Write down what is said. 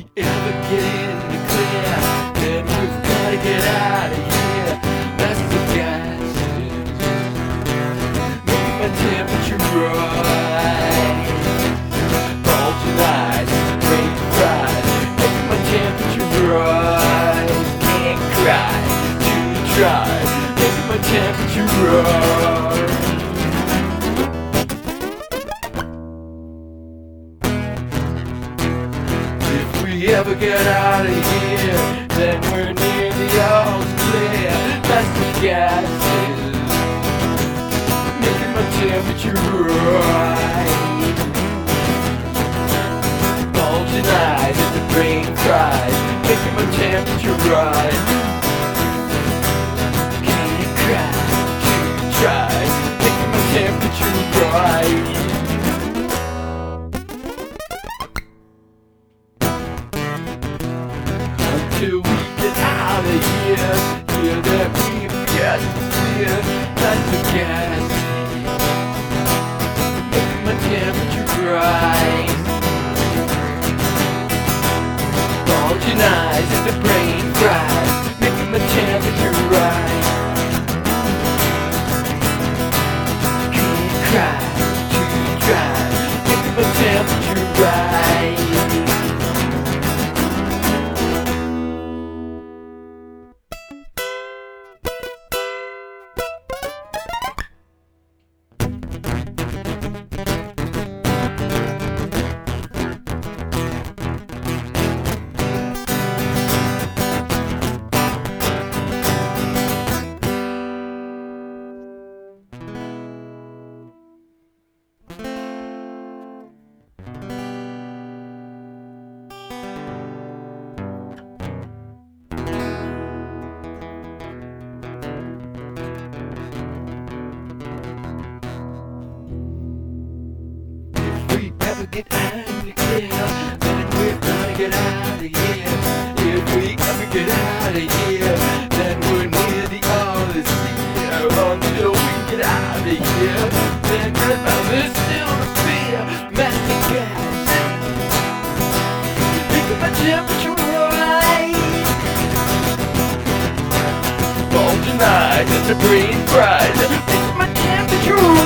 we ever get in the clear, then we've gotta get out of here. That's the gases, making my temperature rise. Bulging eyes, rain cries, making my temperature rise. Can't cry, to try, making my temperature rise. If we ever get out of here, then we're near the all's clear. That's the gases, making my temperature rise. Bulging eyes as the brain cries, making my temperature rise. Can you cry? Can you try? Making my temperature rise. Until we get out of here, hear that we've got to fear. That's the gas, making my temperature rise. Bulging eyes as the brain cries, making my temperature rise. Can't cry, too dry, making my temperature rise. Get out of here, then we're gonna get out of here. If we ever get out of here, then we're near the other sphere. Until we get out of here, then there's still the fear. Master gas, making my temperature rise. Bulging eyes as the brain cries, making my temperature rise.